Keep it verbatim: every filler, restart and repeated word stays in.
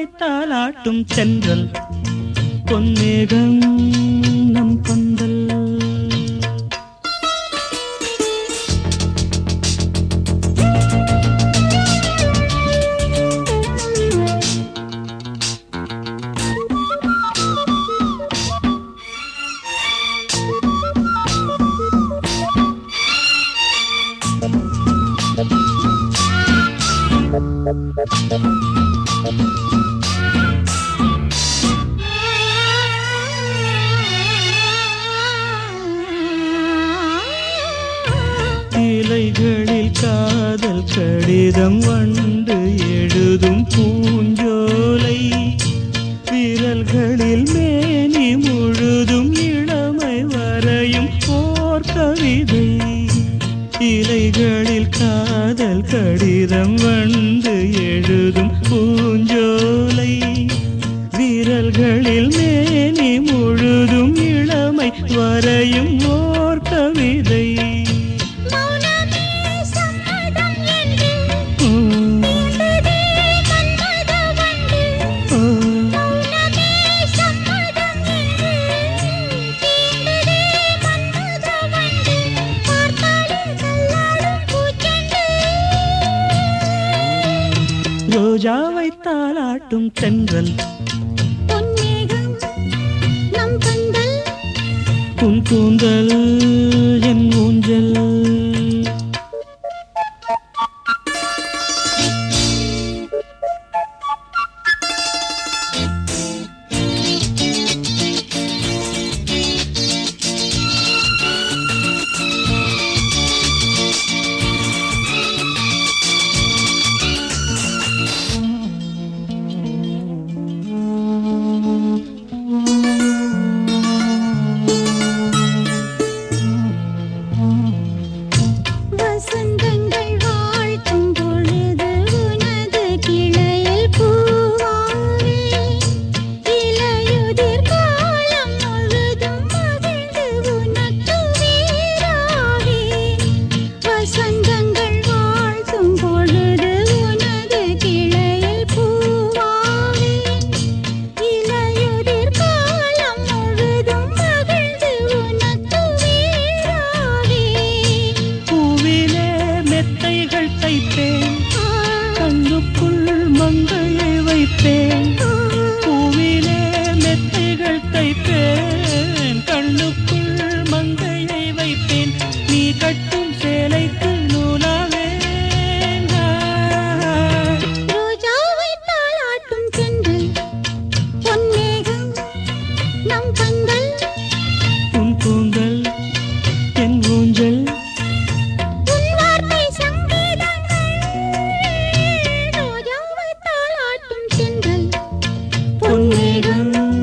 தாலாட்டும் தென்றல் பொன்மேகம் நம் பந்தல். இலைகளில் காதல் கடிதம் வந்து எழுதும் பூஞ்சோலை, விரல்களில் மேனி முழுதும் இளமை வரையும் போர் கவிதை. இலைகளில் காதல் கடிதம் வந்து எழுதும் பூஞ்சோலை, விரல்களில் மேனி முழுதும் இளமை வரையும் ஓர் கவிதை. ரோஜாவை தாலாட்டும் தென்றல் பொன்மேகம் நம் பந்தல், உன் கூந்தல் என் ஊஞ்சல். கண்ணுக்குள் மங்கையை வைப்பேன், பூவிலே மெத்தைகள் தைப்பேன். கண்ணுக்குள் மங்கையை வைப்பேன், நீ கட்டும் சேலைக்கு நூலாவேன். ரோஜாவை தாலாட்டும் தென்றல் பொன்மேகம் நம் பந்தல், உன் கூந்தல் என் ஊஞ்சல். பொன்மேகம்